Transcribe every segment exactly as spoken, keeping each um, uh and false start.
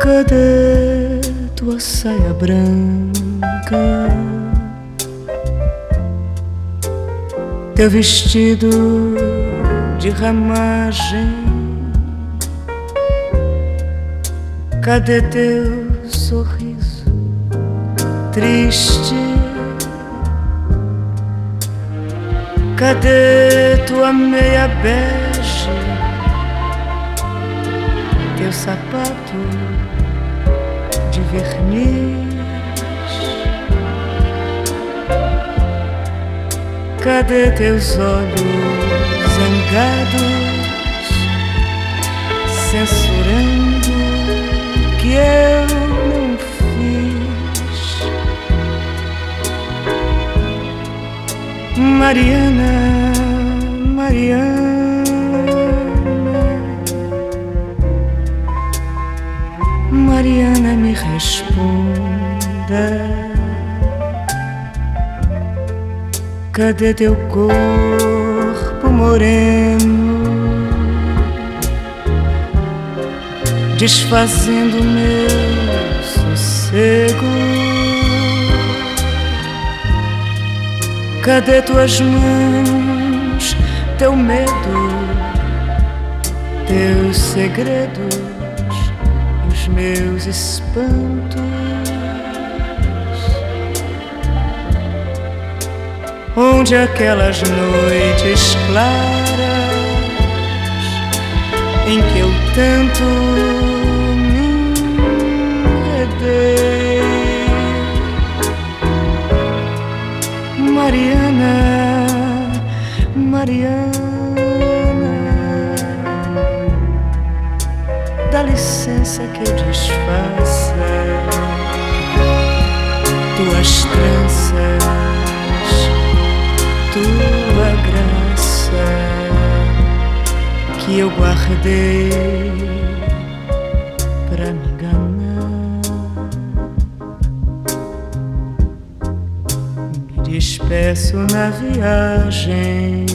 Cadê tua saia branca? Teu vestido de ramagem? Cadê teu sorriso triste? Cadê tua meia bege? Teu sapato de verniz? Cadê teus olhos zangados, censurando que eu não fiz? Mariana, Mariana, Mariana, me responda. Cadê teu corpo moreno, desfazendo meu sossego? Cadê tuas mãos, teu medo, teus segredos e os meus espantos? Onde aquelas noites claras em que eu tanto me enredei? Mariana, Mariana, dá licença que eu desfaça tuas tranças, tua graça que eu guardei pra me enganar. Me despeço na viagem,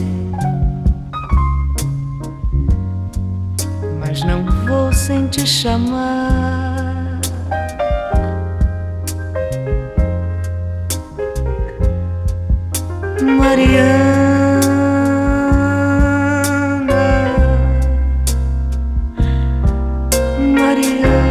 mas não vou sem te chamar. Mariana, Mariana.